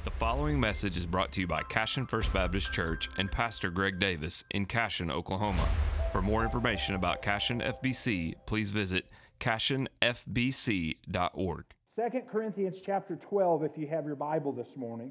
The following message is brought to you by Cashion First Baptist Church and Pastor Greg Davis in Cashion, Oklahoma. For more information about Cashion FBC, please visit cashionfbc.org. 2 Corinthians chapter 12, if you have your Bible this morning.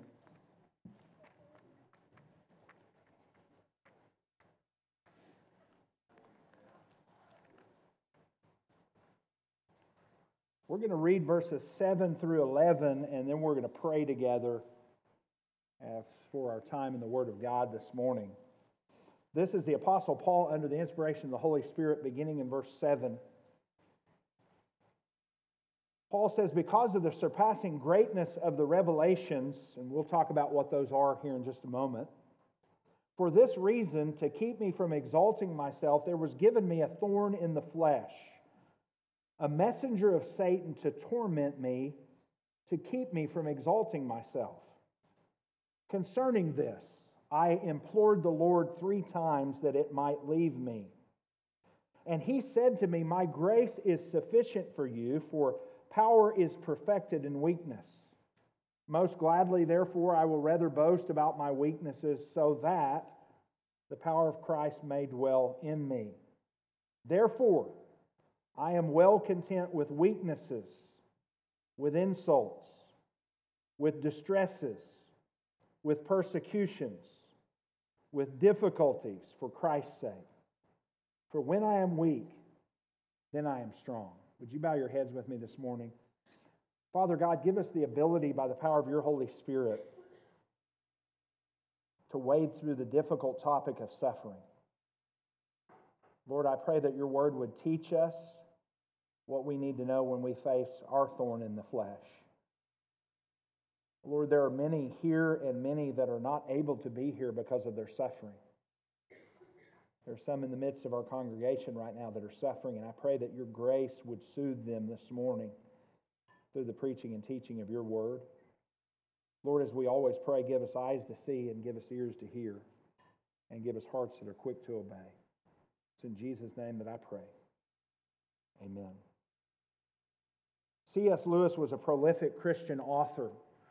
We're going to read verses 7 through 11, and then we're going to pray together for our time in the Word of God this morning. This is the Apostle Paul under the inspiration of the Holy Spirit, beginning in verse 7. Paul says, because of the surpassing greatness of the revelations, and we'll talk about what those are here in just a moment, for this reason, to keep me from exalting myself, there was given me a thorn in the flesh, a messenger of Satan to torment me, to keep me from exalting myself. Concerning this, I implored the Lord 3 times that it might leave me. And he said to me, my grace is sufficient for you, for power is perfected in weakness. Most gladly, therefore, I will rather boast about my weaknesses, so that the power of Christ may dwell in me. Therefore, I am well content with weaknesses, with insults, with distresses, with persecutions, with difficulties for Christ's sake. For when I am weak, then I am strong. Would you bow your heads with me this morning? Father God, give us the ability by the power of your Holy Spirit to wade through the difficult topic of suffering. Lord, I pray that your word would teach us what we need to know when we face our thorn in the flesh. Lord, there are many here and many that are not able to be here because of their suffering. There are some in the midst of our congregation right now that are suffering, and I pray that your grace would soothe them this morning through the preaching and teaching of your word. Lord, as we always pray, give us eyes to see and give us ears to hear, and give us hearts that are quick to obey. It's in Jesus' name that I pray. Amen. C.S. Lewis was a prolific Christian author.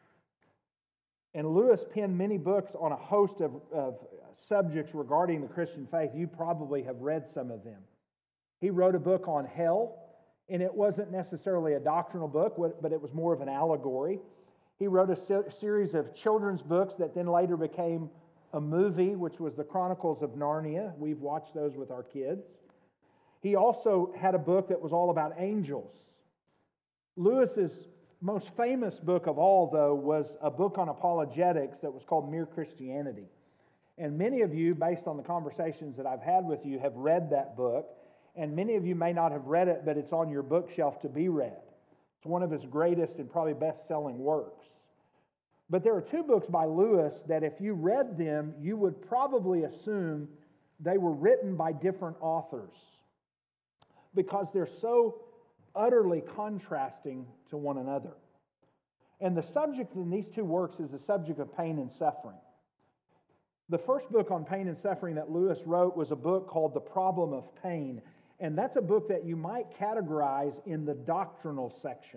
And Lewis penned many books on a host of subjects regarding the Christian faith. You probably have read some of them. He wrote a book on hell, and it wasn't necessarily a doctrinal book, but it was more of an allegory. He wrote a series of children's books that then later became a movie, which was the Chronicles of Narnia. We've watched those with our kids. He also had a book that was all about angels. Lewis's most famous book of all, though, was a book on apologetics that was called Mere Christianity. And many of you, based on the conversations that I've had with you, have read that book. And many of you may not have read it, but it's on your bookshelf to be read. It's one of his greatest and probably best-selling works. But there are 2 books by Lewis that if you read them, you would probably assume they were written by different authors, because they're so utterly contrasting to one another. And the subject in these 2 works is the subject of pain and suffering. The first book on pain and suffering that Lewis wrote was a book called The Problem of Pain, and that's a book that you might categorize in the doctrinal section.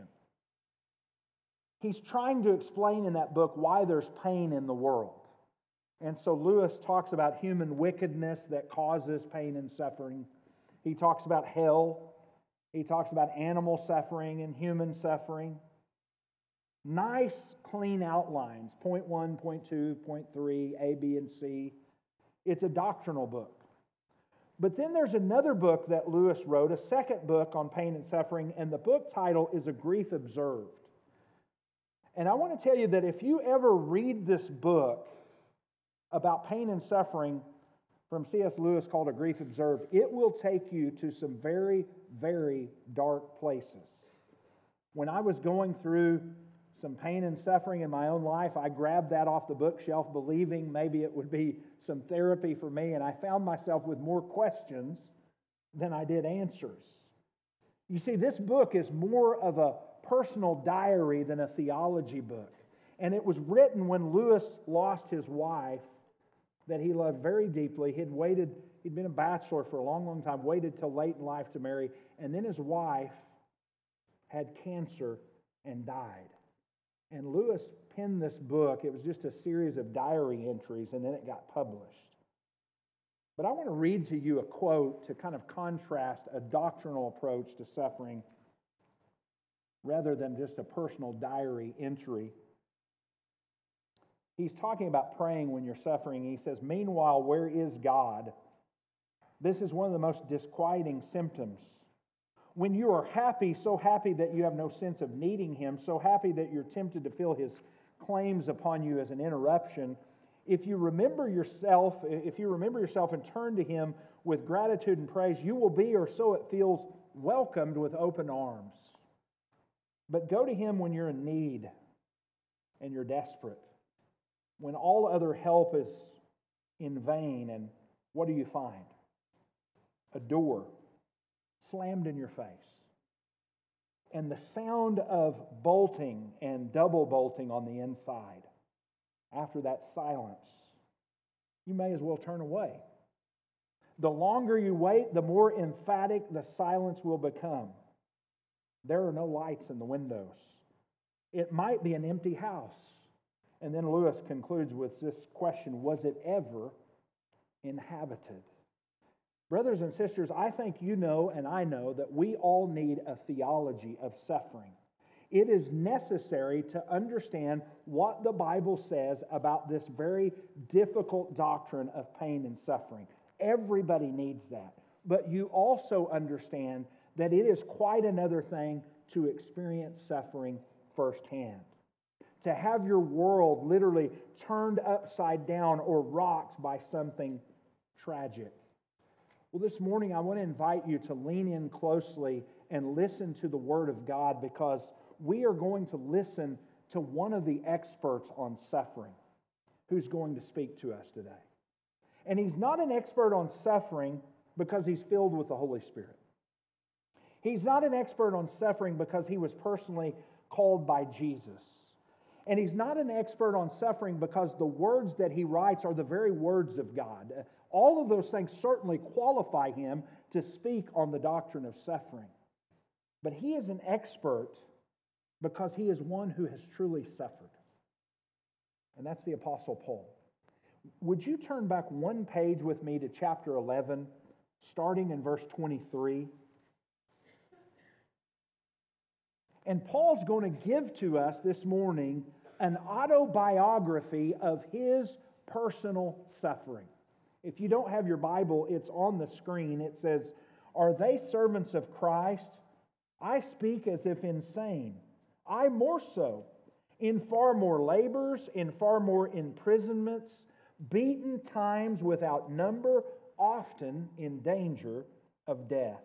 He's trying to explain in that book why there's pain in the world. And so Lewis talks about human wickedness that causes pain and suffering. He talks about hell. He talks about animal suffering and human suffering. Nice, clean outlines. Point 1, point 2, point 3, A, B, and C. It's a doctrinal book. But then there's another book that Lewis wrote, a second book on pain and suffering, and the book title is A Grief Observed. And I want to tell you that if you ever read this book about pain and suffering from C.S. Lewis called A Grief Observed, it will take you to some very, very dark places. When I was going through some pain and suffering in my own life, I grabbed that off the bookshelf believing maybe it would be some therapy for me, and I found myself with more questions than I did answers. You see, this book is more of a personal diary than a theology book. And it was written when Lewis lost his wife that he loved very deeply. He'd been a bachelor for a long, long time, waited till late in life to marry, and then his wife had cancer and died. And Lewis penned this book. It was just a series of diary entries, and then it got published. But I want to read to you a quote to kind of contrast a doctrinal approach to suffering rather than just a personal diary entry. He's talking about praying when you're suffering. He says, "Meanwhile, where is God? This is one of the most disquieting symptoms. When you are happy, so happy that you have no sense of needing Him, so happy that you're tempted to feel His claims upon you as an interruption, if you remember yourself and turn to Him with gratitude and praise, you will be, or so it feels, welcomed with open arms. But go to Him when you're in need and you're desperate, when all other help is in vain, and what do you find? A door slammed in your face, and the sound of bolting and double bolting on the inside. After that silence, you may as well turn away. The longer you wait, the more emphatic the silence will become. There are no lights in the windows. It might be an empty house." And then Lewis concludes with this question: was it ever inhabited? Brothers and sisters, I think you know and I know that we all need a theology of suffering. It is necessary to understand what the Bible says about this very difficult doctrine of pain and suffering. Everybody needs that. But you also understand that it is quite another thing to experience suffering firsthand. To have your world literally turned upside down or rocked by something tragic. Well, this morning I want to invite you to lean in closely and listen to the Word of God, because we are going to listen to one of the experts on suffering who's going to speak to us today. And he's not an expert on suffering because he's filled with the Holy Spirit. He's not an expert on suffering because he was personally called by Jesus. And he's not an expert on suffering because the words that he writes are the very words of God. All of those things certainly qualify him to speak on the doctrine of suffering. But he is an expert because he is one who has truly suffered. And that's the Apostle Paul. Would you turn back one page with me to chapter 11, starting in verse 23? And Paul's going to give to us this morning an autobiography of his personal suffering. If you don't have your Bible, it's on the screen. It says, "Are they servants of Christ? I speak as if insane. I more so, in far more labors, in far more imprisonments, beaten times without number, often in danger of death.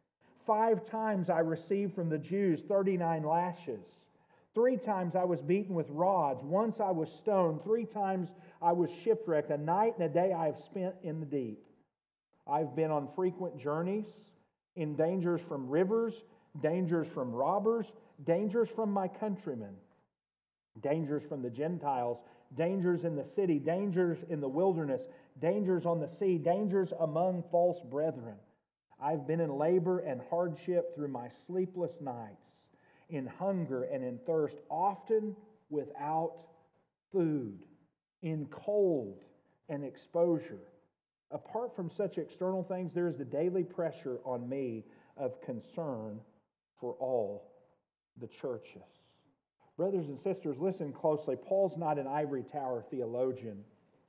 5 times I received from the Jews 39 lashes. 3 times I was beaten with rods. Once I was stoned. 3 times I was shipwrecked. A night and a day I have spent in the deep. I've been on frequent journeys, in dangers from rivers, dangers from robbers, dangers from my countrymen, dangers from the Gentiles, dangers in the city, dangers in the wilderness, dangers on the sea, dangers among false brethren. I've been in labor and hardship through my sleepless nights, in hunger and in thirst, often without food, in cold and exposure. Apart from such external things, there is the daily pressure on me of concern for all the churches." Brothers and sisters, listen closely. Paul's not an ivory tower theologian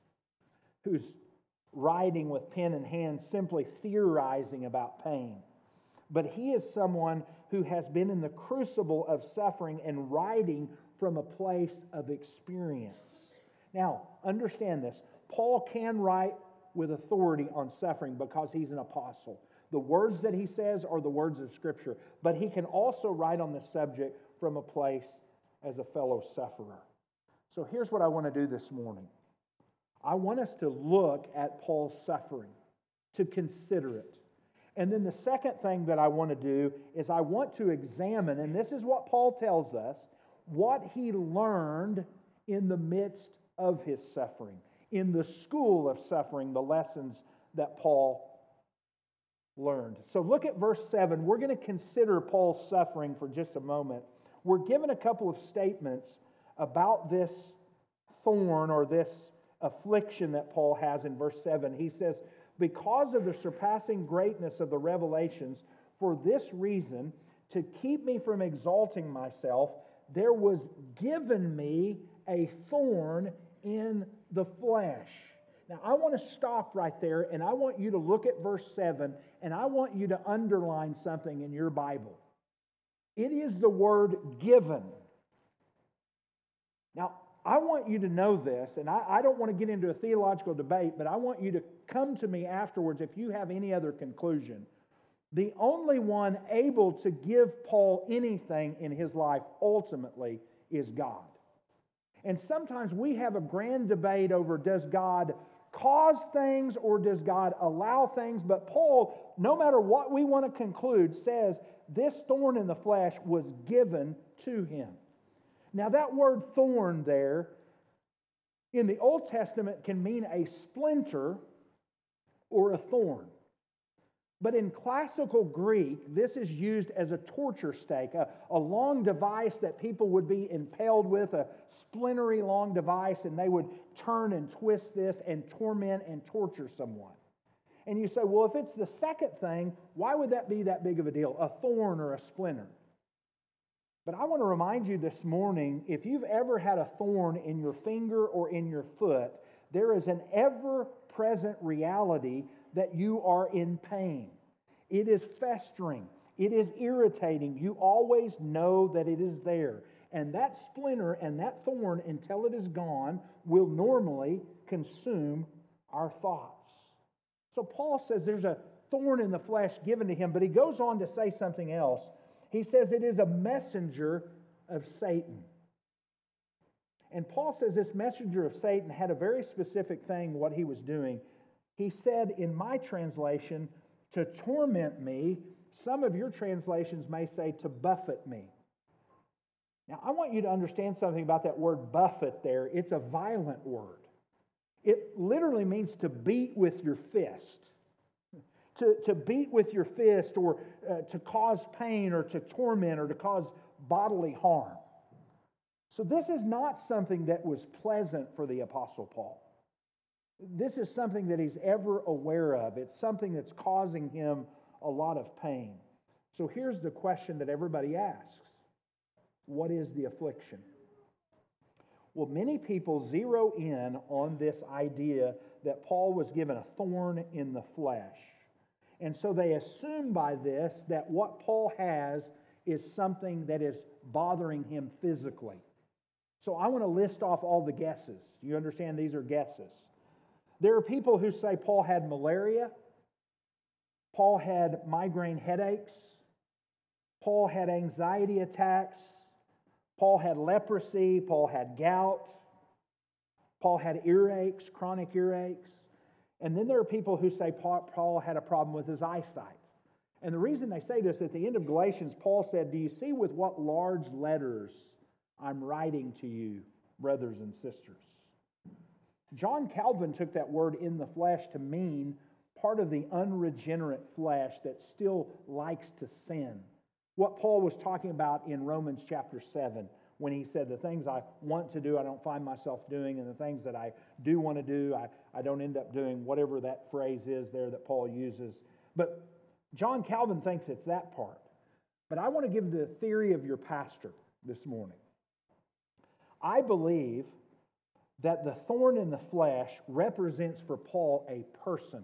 who's writing with pen in hand, simply theorizing about pain. But he is someone who has been in the crucible of suffering and writing from a place of experience. Now, understand this. Paul can write with authority on suffering because he's an apostle. The words that he says are the words of Scripture. But he can also write on the subject from a place as a fellow sufferer. So here's what I want to do this morning. I want us to look at Paul's suffering, to consider it. And then the second thing that I want to do is I want to examine, and this is what Paul tells us, what he learned in the midst of his suffering, in the school of suffering, the lessons that Paul learned. So look at verse 7. We're going to consider Paul's suffering for just a moment. We're given a couple of statements about this thorn or this affliction that Paul has in verse 7. He says, because of the surpassing greatness of the revelations, for this reason, to keep me from exalting myself, there was given me a thorn in the flesh. Now, I want to stop right there, and I want you to look at verse 7, and I want you to underline something in your Bible. It is the word given. Now, I want you to know this, and I don't want to get into a theological debate, but I want you to come to me afterwards if you have any other conclusion. The only one able to give Paul anything in his life ultimately is God. And sometimes we have a grand debate over, does God cause things or does God allow things? But Paul, no matter what we want to conclude, says this thorn in the flesh was given to him. Now that word thorn there in the Old Testament can mean a splinter or a thorn. But in classical Greek, this is used as a torture stake, a long device that people would be impaled with, a splintery long device, and they would turn and twist this and torment and torture someone. And you say, well, if it's the second thing, why would that be that big of a deal, a thorn or a splinter? But I want to remind you this morning, if you've ever had a thorn in your finger or in your foot, there is an ever-present reality that you are in pain. It is festering. It is irritating. You always know that it is there. And that splinter and that thorn, until it is gone, will normally consume our thoughts. So Paul says there's a thorn in the flesh given to him, but he goes on to say something else. He says it is a messenger of Satan. And Paul says this messenger of Satan had a very specific thing, what he was doing. He said in my translation, to torment me. Some of your translations may say to buffet me. Now, I want you to understand something about that word buffet there. It's a violent word. It literally means to beat with your fist. To beat with your fist, or to cause pain, or to torment, or to cause bodily harm. So this is not something that was pleasant for the Apostle Paul. This is something that he's ever aware of. It's something that's causing him a lot of pain. So here's the question that everybody asks. What is the affliction? Well, many people zero in on this idea that Paul was given a thorn in the flesh. And so they assume by this that what Paul has is something that is bothering him physically. So I want to list off all the guesses. You understand these are guesses. There are people who say Paul had malaria, Paul had migraine headaches, Paul had anxiety attacks, Paul had leprosy, Paul had gout, Paul had earaches, chronic earaches. And then there are people who say Paul had a problem with his eyesight. And the reason they say this, at the end of Galatians, Paul said, do you see with what large letters I'm writing to you, brothers and sisters? John Calvin took that word in the flesh to mean part of the unregenerate flesh that still likes to sin. What Paul was talking about in Romans chapter 7, when he said the things I want to do, I don't find myself doing, and the things that I do want to do, I don't end up doing, whatever that phrase is there that Paul uses. But John Calvin thinks it's that part. But I want to give the theory of your pastor this morning. I believe that the thorn in the flesh represents for Paul a person.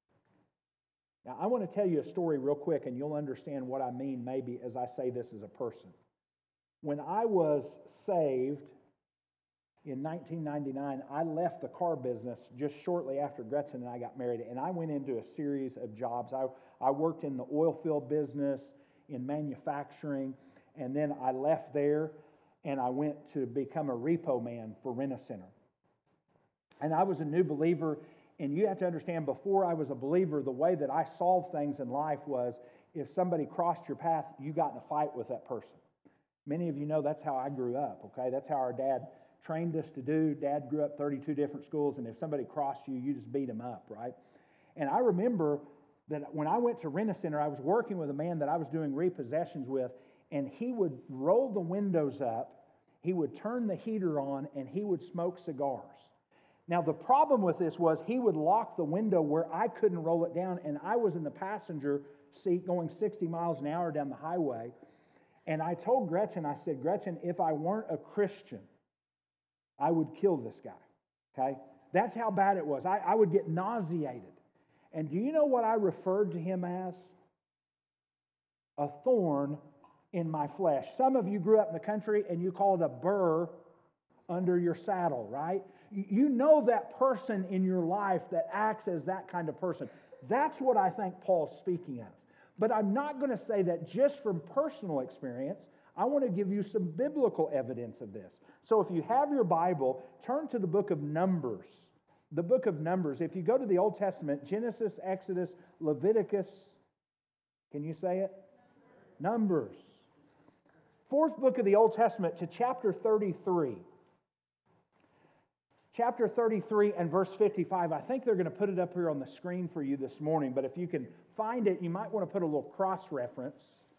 Now, I want to tell you a story real quick, and you'll understand what I mean maybe as I say this as a person. When I was saved in 1999, I left the car business just shortly after Gretchen and I got married, and I went into a series of jobs. I worked in the oil field business, in manufacturing, and then I left there, and I went to become a repo man for Rent-A-Center. And I was a new believer, and you have to understand, before I was a believer, the way that I solved things in life was if somebody crossed your path, you got in a fight with that person. Many of you know that's how I grew up, okay? That's how our dad trained us to do. Dad grew up 32 different schools, and if somebody crossed you, you just beat them up, right? And I remember that when I went to Rent-A-Center, I was working with a man that I was doing repossessions with, and he would roll the windows up. he would turn the heater on and he would smoke cigars. Now, the problem with this was he would lock the window where I couldn't roll it down, and I was in the passenger seat going 60 miles an hour down the highway. And I told Gretchen, I said, Gretchen, if I weren't a Christian, I would kill this guy, okay? That's how bad it was. I would get nauseated. And do you know what I referred to him as? A thorn in my flesh. Some of you grew up in the country and you call it a burr under your saddle, right? You know that person in your life that acts as that kind of person. That's what I think Paul's speaking of. But I'm not going to say that just from personal experience. I want to give you some biblical evidence of this. So if you have your Bible, turn to the book of Numbers. The book of Numbers. If you go to the Old Testament, Genesis, Exodus, Leviticus, can you say it? Numbers. Fourth book of the Old Testament to chapter 33. Chapter 33 and verse 55. I think they're going to put it up here on the screen for you this morning, but if you can find it, you might want to put a little cross-reference.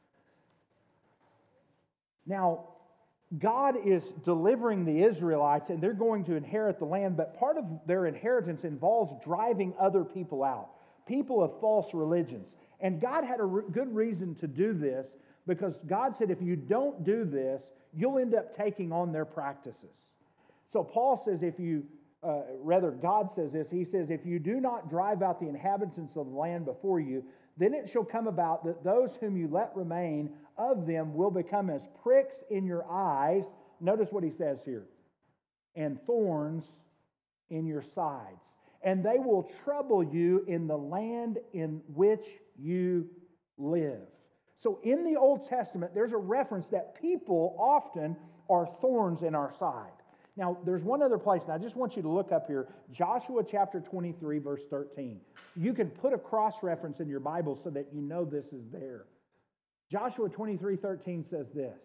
Now, God is delivering the Israelites, and they're going to inherit the land, but part of their inheritance involves driving other people out, people of false religions. And God had a good reason to do this, because God said, if you don't do this, you'll end up taking on their practices. So Paul says, God says this, he says, if you do not drive out the inhabitants of the land before you, then it shall come about that those whom you let remain of them will become as pricks in your eyes. Notice what he says here. And thorns in your sides. And they will trouble you in the land in which you live. So in the Old Testament, there's a reference that people often are thorns in our side. Now, there's one other place, and I just want you to look up here, Joshua chapter 23, verse 13. You can put a cross-reference in your Bible so that you know this is there. Joshua 23:13 says this.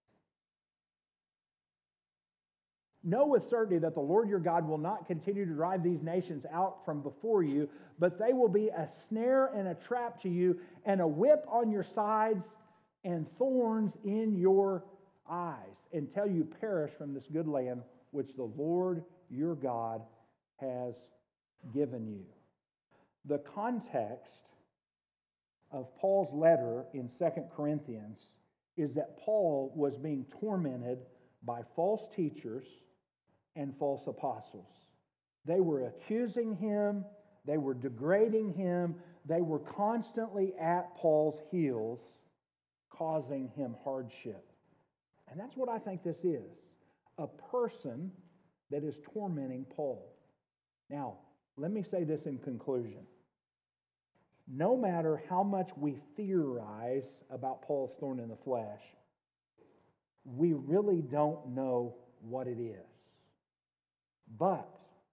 Know with certainty that the Lord your God will not continue to drive these nations out from before you, but they will be a snare and a trap to you, and a whip on your sides, and thorns in your eyes, until you perish from this good land which the Lord your God has given you. The context of Paul's letter in 2 Corinthians is that Paul was being tormented by false teachers and false apostles. They were accusing him, they were degrading him, they were constantly at Paul's heels, causing him hardship. And that's what I think this is, a person that is tormenting Paul. Now, let me say this in conclusion. No matter how much we theorize about Paul's thorn in the flesh, we really don't know what it is. But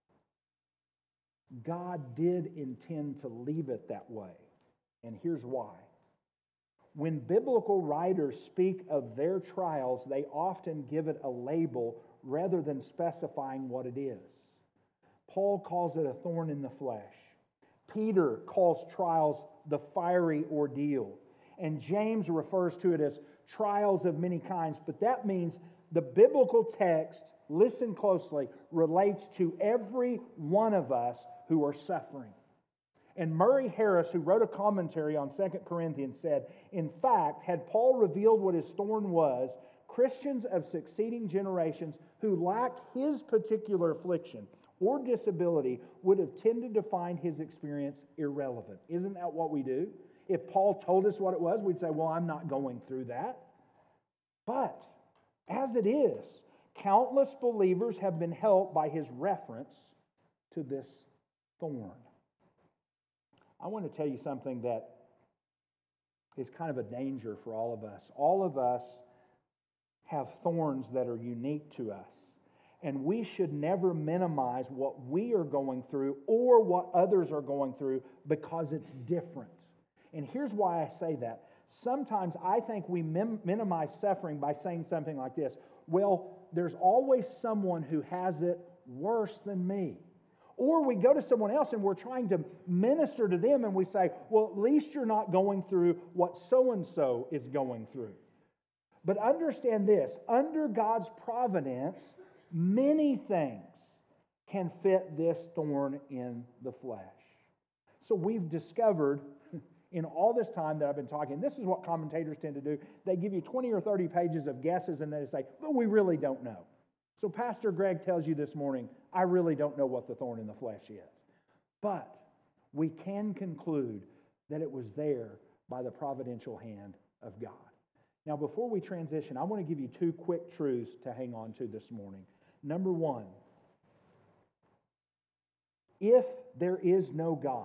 God did intend to leave it that way. And here's why. When biblical writers speak of their trials, they often give it a label rather than specifying what it is. Paul calls it a thorn in the flesh. Peter calls trials the fiery ordeal. And James refers to it as trials of many kinds. But that means the biblical text, listen closely, relates to every one of us who are suffering. And Murray Harris, who wrote a commentary on 2 Corinthians, said, in fact, had Paul revealed what his thorn was, Christians of succeeding generations who lacked his particular affliction or disability would have tended to find his experience irrelevant. Isn't that what we do? If Paul told us what it was, we'd say, well, I'm not going through that. But as it is, countless believers have been helped by his reference to this thorn. I want to tell you something that is kind of a danger for all of us. All of us have thorns that are unique to us. And we should never minimize what we are going through or what others are going through because it's different. And here's why I say that. Sometimes I think we minimize suffering by saying something like this. Well, there's always someone who has it worse than me. Or we go to someone else and we're trying to minister to them and we say, well, at least you're not going through what so-and-so is going through. But understand this, under God's providence, many things can fit this thorn in the flesh. So we've discovered in all this time that I've been talking, this is what commentators tend to do. They give you 20 or 30 pages of guesses and they say, but we really don't know. So Pastor Greg tells you this morning, I really don't know what the thorn in the flesh is. But we can conclude that it was there by the providential hand of God. Now, before we transition, I want to give you two quick truths to hang on to this morning. Number one, if there is no God,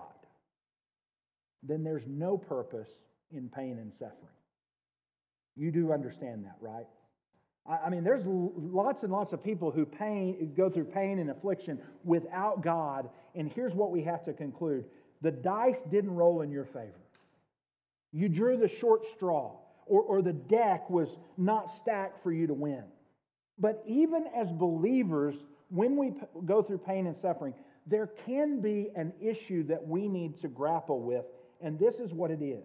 then there's no purpose in pain and suffering. You do understand that, right? I mean, there's lots and lots of people who go through pain and affliction without God, and here's what we have to conclude. The dice didn't roll in your favor. You drew the short straw, or the deck was not stacked for you to win. But even as believers, when we go through pain and suffering, there can be an issue that we need to grapple with, and this is what it is.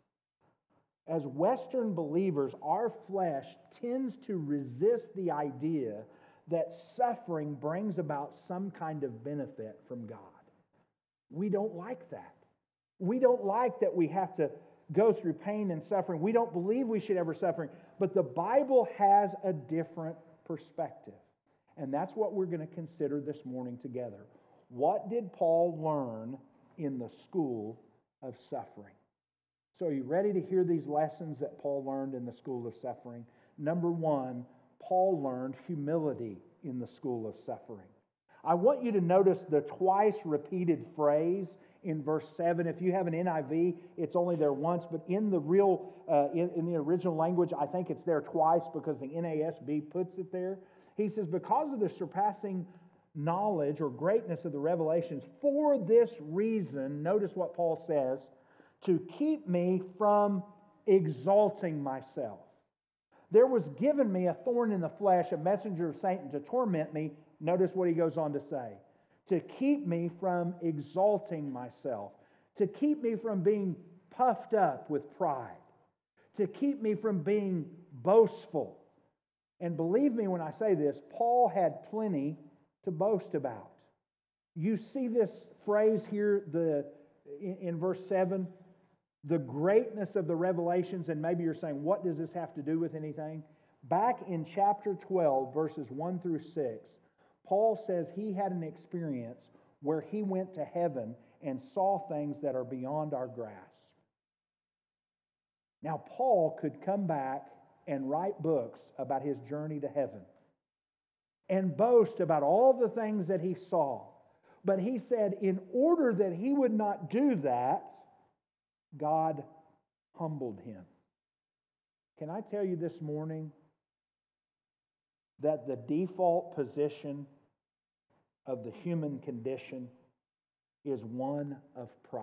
As Western believers, our flesh tends to resist the idea that suffering brings about some kind of benefit from God. We don't like that. We don't like that we have to go through pain and suffering. We don't believe we should ever suffer. But the Bible has a different perspective. And that's what we're going to consider this morning together. What did Paul learn in the school of suffering? So are you ready to hear these lessons that Paul learned in the school of suffering? Number one, Paul learned humility in the school of suffering. I want you to notice the twice repeated phrase in verse 7. If you have an NIV, it's only there once, but in the in the original language, I think it's there twice because the NASB puts it there. He says, because of the surpassing knowledge or greatness of the revelations, for this reason, notice what Paul says, to keep me from exalting myself. There was given me a thorn in the flesh, a messenger of Satan to torment me. Notice what he goes on to say. To keep me from exalting myself. To keep me from being puffed up with pride. To keep me from being boastful. And believe me when I say this, Paul had plenty to boast about. You see this phrase here in verse 7, the greatness of the revelations, and maybe you're saying, what does this have to do with anything? Back in chapter 12, verses 1 through 6, Paul says he had an experience where he went to heaven and saw things that are beyond our grasp. Now, Paul could come back and write books about his journey to heaven and boast about all the things that he saw. But he said, in order that he would not do that, God humbled him. Can I tell you this morning that the default position of the human condition is one of pride?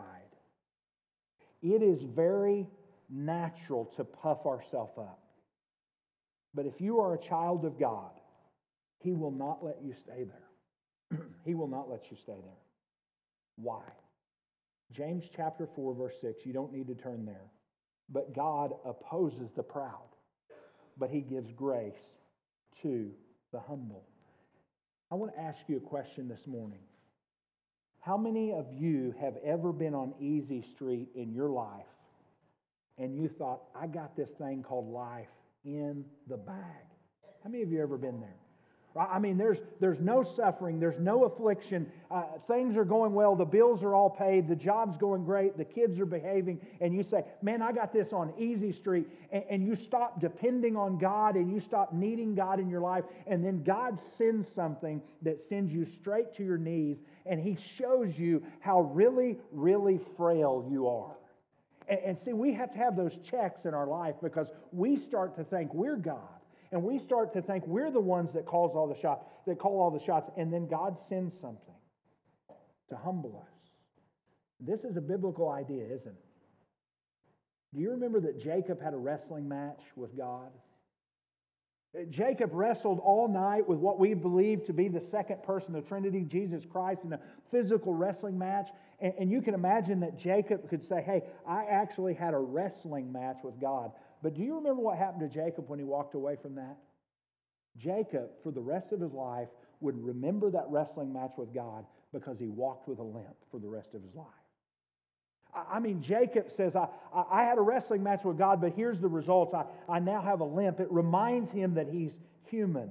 It is very natural to puff ourselves up. But if you are a child of God, He will not let you stay there. He will not let you stay there. Why? James chapter 4, verse 6, you don't need to turn there. But God opposes the proud, but He gives grace to the humble. I want to ask you a question this morning. How many of you have ever been on Easy Street in your life and you thought, I got this thing called life in the bag? How many of you have ever been there? I mean, there's no suffering, there's no affliction, things are going well, the bills are all paid, the job's going great, the kids are behaving, and you say, man, I got this on Easy Street, and you stop depending on God, and you stop needing God in your life, and then God sends something that sends you straight to your knees, and He shows you how really, really frail you are. And see, we have to have those checks in our life because we start to think we're God. And we start to think we're the ones that call all the shots, and then God sends something to humble us. This is a biblical idea, isn't it? Do you remember that Jacob had a wrestling match with God? Jacob wrestled all night with what we believe to be the second person of the Trinity, Jesus Christ, in a physical wrestling match. And you can imagine that Jacob could say, hey, I actually had a wrestling match with God. But do you remember what happened to Jacob when he walked away from that? Jacob, for the rest of his life, would remember that wrestling match with God because he walked with a limp for the rest of his life. I mean, Jacob says, I had a wrestling match with God, but here's the results. I now have a limp. It reminds him that he's human.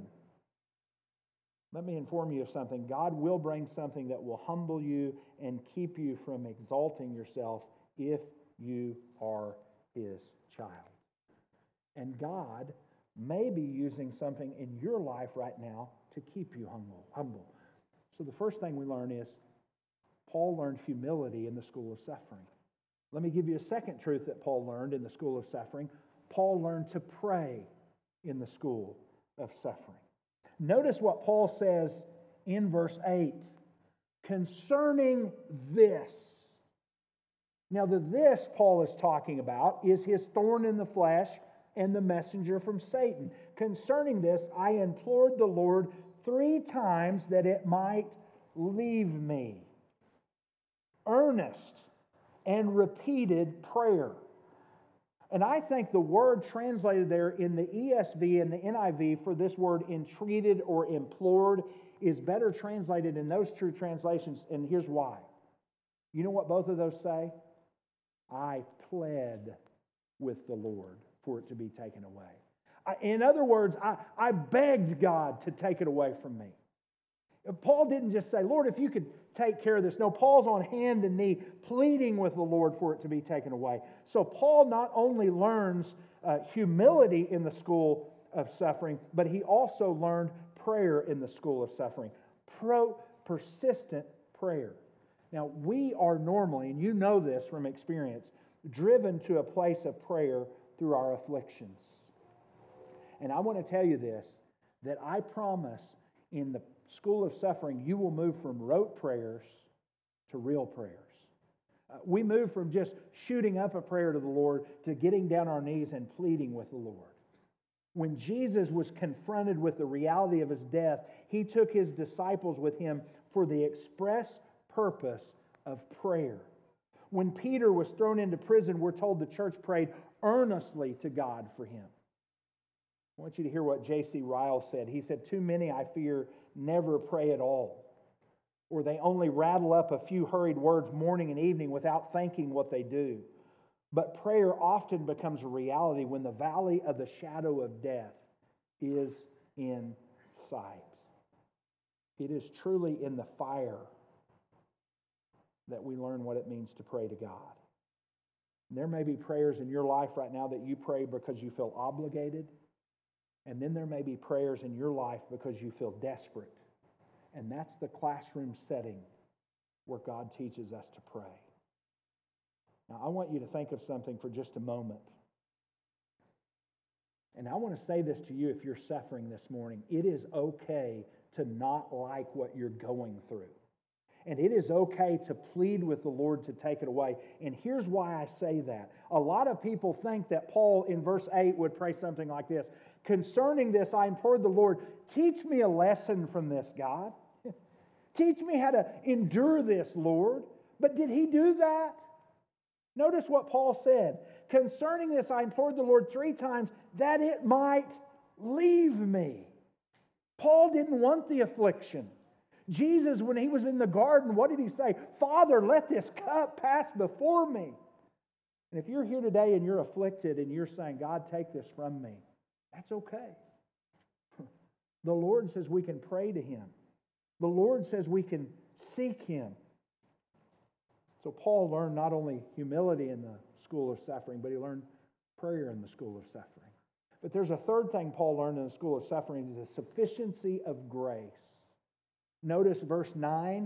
Let me inform you of something. God will bring something that will humble you and keep you from exalting yourself if you are His child. And God may be using something in your life right now to keep you humble. So the first thing we learn is Paul learned humility in the school of suffering. Let me give you a second truth that Paul learned in the school of suffering. Paul learned to pray in the school of suffering. Notice what Paul says in verse 8. Concerning this. Now, the this Paul is talking about is his thorn in the flesh and the messenger from Satan. Concerning this, I implored the Lord 3 times that it might leave me. Earnest and repeated prayer. And I think the word translated there in the ESV and the NIV for this word entreated or implored is better translated in those two translations, and here's why. You know what both of those say? I pled with the Lord for it to be taken away. In other words, I begged God to take it away from me. Paul didn't just say, Lord, if you could take care of this. No, Paul's on hand and knee pleading with the Lord for it to be taken away. So Paul not only learns humility in the school of suffering, but he also learned prayer in the school of suffering. Persistent prayer. Now, we are normally, and you know this from experience, driven to a place of prayer through our afflictions. And I want to tell you this, that I promise in the school of suffering, you will move from rote prayers to real prayers. We move from just shooting up a prayer to the Lord to getting down our knees and pleading with the Lord. When Jesus was confronted with the reality of his death, he took his disciples with him for the express purpose of prayer. When Peter was thrown into prison, we're told the church prayed earnestly to God for him. I want you to hear what J.C. Ryle said. He said, too many, I fear, never pray at all, or they only rattle up a few hurried words morning and evening without thinking what they do. But prayer often becomes a reality when the valley of the shadow of death is in sight. It is truly in the fire that we learn what it means to pray to God. And there may be prayers in your life right now that you pray because you feel obligated. And then there may be prayers in your life because you feel desperate. And that's the classroom setting where God teaches us to pray. Now, I want you to think of something for just a moment. And I want to say this to you if you're suffering this morning. It is okay to not like what you're going through. And it is okay to plead with the Lord to take it away. And here's why I say that. A lot of people think that Paul in verse 8 would pray something like this. Concerning this, I implored the Lord, teach me a lesson from this, God. Teach me how to endure this, Lord. But did he do that? Notice what Paul said. Concerning this, I implored the Lord 3 times that it might leave me. Paul didn't want the affliction. Jesus, when he was in the garden, what did he say? Father, let this cup pass before me. And if you're here today and you're afflicted and you're saying, God, take this from me, that's okay. The Lord says we can pray to him. The Lord says we can seek him. So Paul learned not only humility in the school of suffering, but he learned prayer in the school of suffering. But there's a third thing Paul learned in the school of suffering, is the sufficiency of grace. Notice verse 9.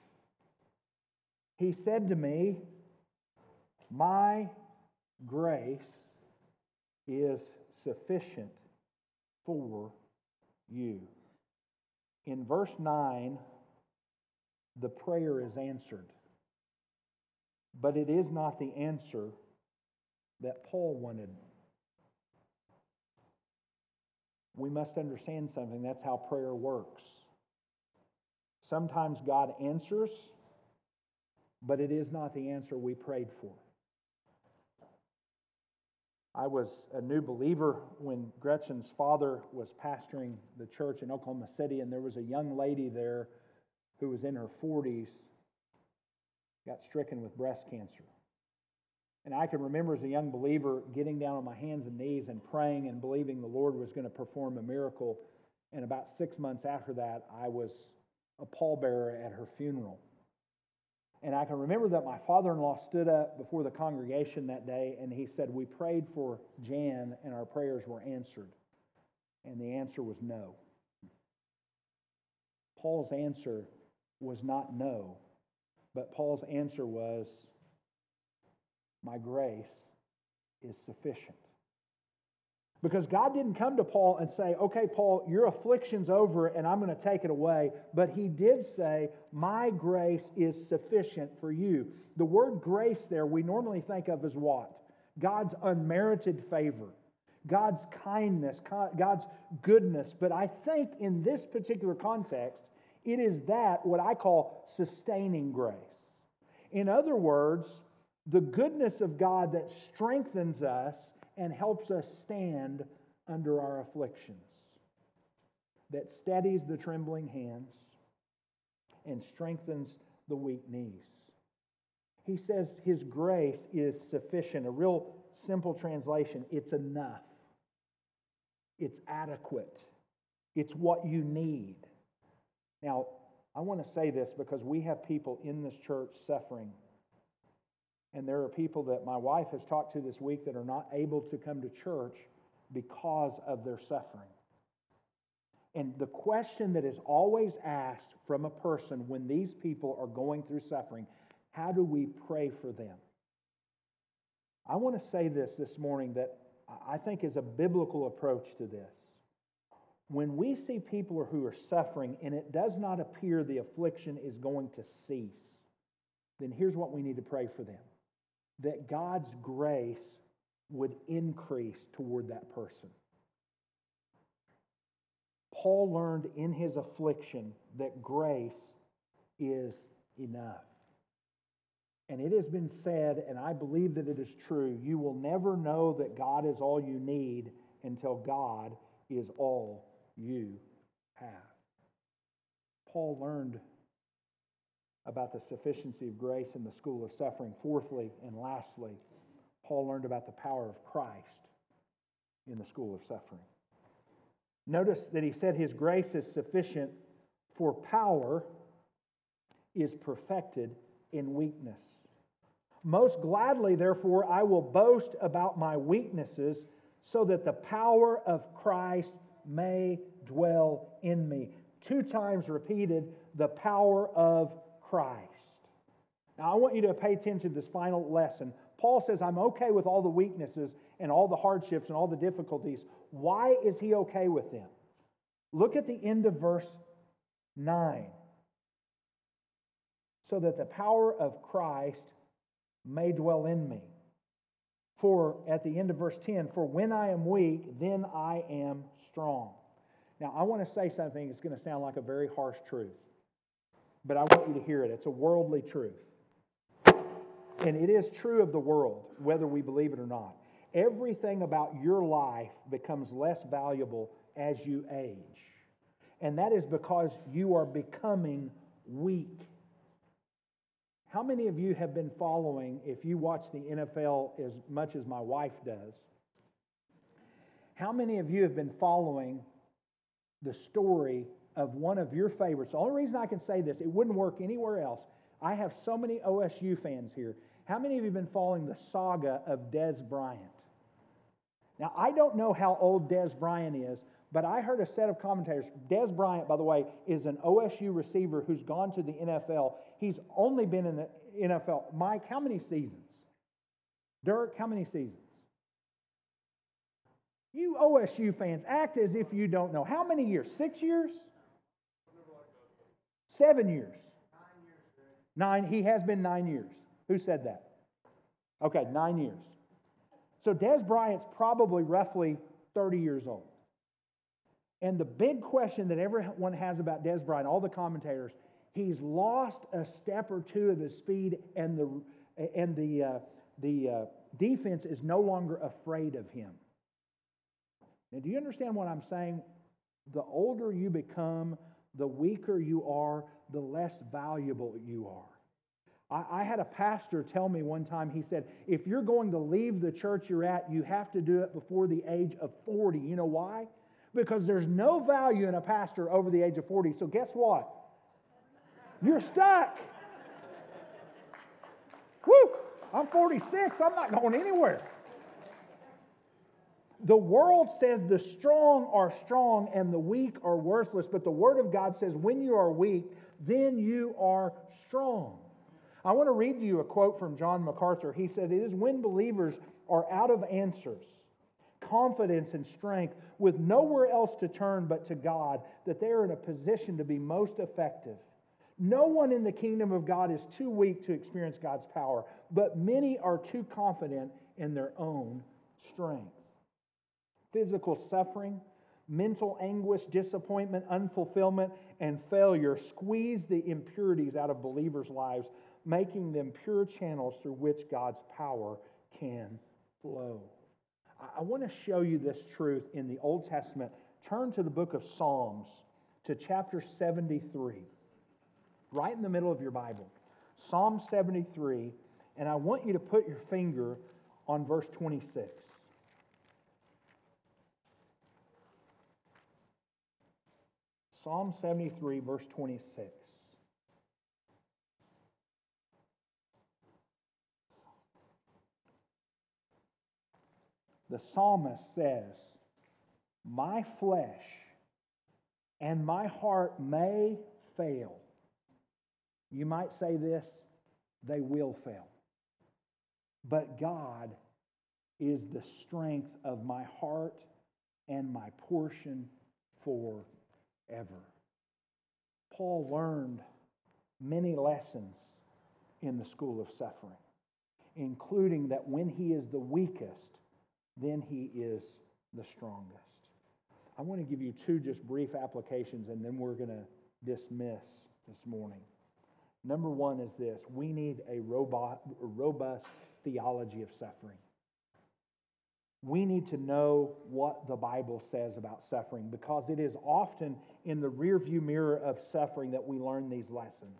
He said to me, my grace is sufficient for you. In verse 9, the prayer is answered. But it is not the answer that Paul wanted. We must understand something. That's how prayer works. Sometimes God answers, but it is not the answer we prayed for. I was a new believer when Gretchen's father was pastoring the church in Oklahoma City, and there was a young lady there who was in her 40s, got stricken with breast cancer. And I can remember as a young believer getting down on my hands and knees and praying and believing the Lord was going to perform a miracle. And about 6 months after that, I was a pallbearer at her funeral. And I can remember that my father-in-law stood up before the congregation that day and he said, "We prayed for Jan and our prayers were answered." And the answer was no. Paul's answer was not no, but Paul's answer was, "My grace is sufficient." Because God didn't come to Paul and say, "Okay, Paul, your affliction's over and I'm going to take it away." But he did say, "My grace is sufficient for you." The word grace there we normally think of as what? God's unmerited favor, God's kindness, God's goodness. But I think in this particular context, it is that what I call sustaining grace. In other words, the goodness of God that strengthens us and helps us stand under our afflictions, that steadies the trembling hands and strengthens the weak knees. He says His grace is sufficient. A real simple translation, it's enough. It's adequate. It's what you need. Now, I want to say this because we have people in this church suffering. And there are people that my wife has talked to this week that are not able to come to church because of their suffering. And the question that is always asked from a person when these people are going through suffering, how do we pray for them? I want to say this morning that I think is a biblical approach to this. When we see people who are suffering and it does not appear the affliction is going to cease, then here's what we need to pray for them. That God's grace would increase toward that person. Paul learned in his affliction that grace is enough. And it has been said, and I believe that it is true, you will never know that God is all you need until God is all you have. Paul learned about the sufficiency of grace in the school of suffering. Fourthly and lastly, Paul learned about the power of Christ in the school of suffering. Notice that he said his grace is sufficient, for power is perfected in weakness. Most gladly, therefore, I will boast about my weaknesses, so that the power of Christ may dwell in me. 2 times repeated, the power of Christ. Now, I want you to pay attention to this final lesson. Paul says, I'm okay with all the weaknesses and all the hardships and all the difficulties. Why is he okay with them? Look at the end of verse 9. So that the power of Christ may dwell in me. For, at the end of verse 10, for when I am weak, then I am strong. Now, I want to say something that's going to sound like a very harsh truth. But I want you to hear it. It's a worldly truth. And it is true of the world, whether we believe it or not. Everything about your life becomes less valuable as you age. And that is because you are becoming weak. How many of you have been following, if you watch the NFL as much as my wife does, how many of you have been following the story of one of your favorites? The only reason I can say this, it wouldn't work anywhere else. I have so many OSU fans here. How many of you have been following the saga of Dez Bryant? Now, I don't know how old Dez Bryant is, but I heard a set of commentators. Dez Bryant, by the way, is an OSU receiver who's gone to the NFL. He's only been in the NFL. Mike, how many seasons? Dirk, how many seasons? You OSU fans act as if you don't know. How many years? 6 years? 7 years? 9. He has been 9 years. Who said that? Okay, 9 years. So Dez Bryant's probably roughly 30 years old. And the big question that everyone has about Dez Bryant, all the commentators, he's lost a step or two of his speed and the defense is no longer afraid of him. Now, do you understand what I'm saying? The older you become, the weaker you are, the less valuable you are. I had a pastor tell me one time, he said, if you're going to leave the church you're at, you have to do it before the age of 40. You know why? Because there's no value in a pastor over the age of 40. So guess what? You're stuck. Woo! I'm 46. I'm not going anywhere. The world says the strong are strong and the weak are worthless, but the Word of God says when you are weak, then you are strong. I want to read to you a quote from John MacArthur. He said, it is when believers are out of answers, confidence and strength, with nowhere else to turn but to God, that they are in a position to be most effective. No one in the kingdom of God is too weak to experience God's power, but many are too confident in their own strength. Physical suffering, mental anguish, disappointment, unfulfillment, and failure squeeze the impurities out of believers' lives, making them pure channels through which God's power can flow. I want to show you this truth in the Old Testament. Turn to the book of Psalms, to chapter 73, right in the middle of your Bible. Psalm 73, and I want you to put your finger on verse 26. Psalm 73, verse 26. The psalmist says, my flesh and my heart may fail. You might say this, they will fail. But God is the strength of my heart and my portion forever. Paul learned many lessons in the school of suffering, including that when he is the weakest, then he is the strongest. I want to give you two just brief applications, and then we're going to dismiss this morning. Number one is this: we need a robust theology of suffering. We need to know what the Bible says about suffering, because it is often in the rearview mirror of suffering that we learn these lessons.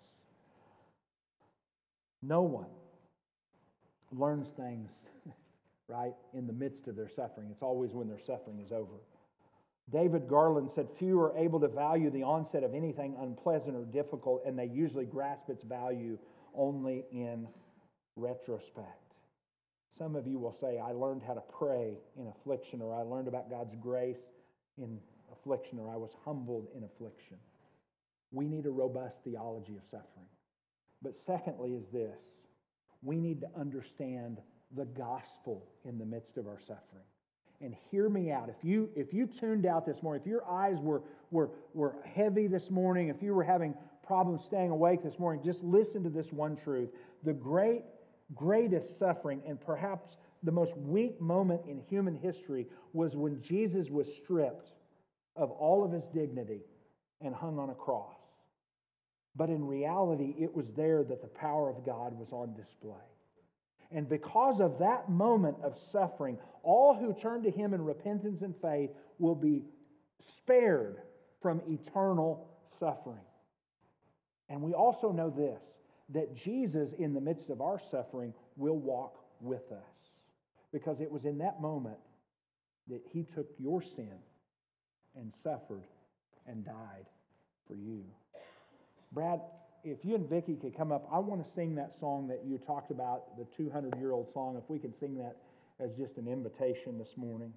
No one learns things, right, in the midst of their suffering. It's always when their suffering is over. David Garland said, few are able to value the onset of anything unpleasant or difficult, and they usually grasp its value only in retrospect. Some of you will say, I learned how to pray in affliction, or I learned about God's grace in affliction, or I was humbled in affliction. We need a robust theology of suffering. But secondly is this: we need to understand the gospel in the midst of our suffering. And hear me out. If you tuned out this morning, if your eyes were heavy this morning, if you were having problems staying awake this morning, just listen to this one truth. The greatest suffering, and perhaps the most weak moment in human history, was when Jesus was stripped of all of his dignity and hung on a cross. But in reality, it was there that the power of God was on display. And because of that moment of suffering, all who turn to him in repentance and faith will be spared from eternal suffering. And we also know this, that Jesus, in the midst of our suffering, will walk with us. Because it was in that moment that he took your sin and suffered and died for you. Brad, if you and Vicki could come up, I want to sing that song that you talked about, the 200-year-old song. If we could sing that as just an invitation this morning.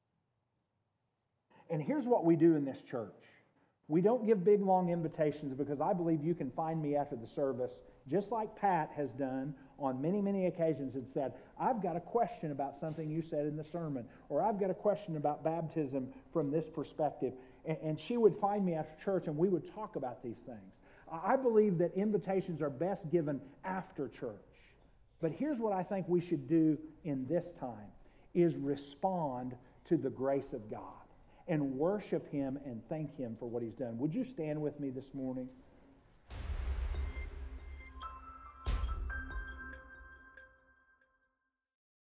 And here's what we do in this church. We don't give big, long invitations, because I believe you can find me after the service, just like Pat has done on many, many occasions, and said, I've got a question about something you said in the sermon, or I've got a question about baptism from this perspective. And she would find me after church, and we would talk about these things. I believe that invitations are best given after church. But here's what I think we should do in this time, is respond to the grace of God and worship him and thank him for what he's done. Would you stand with me this morning?